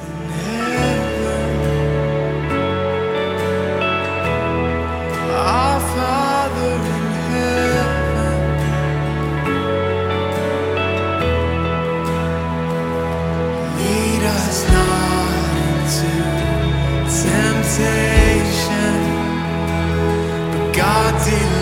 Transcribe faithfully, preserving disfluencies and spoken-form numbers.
in heaven. Our Father in heaven, lead us not into temptation, but God deliver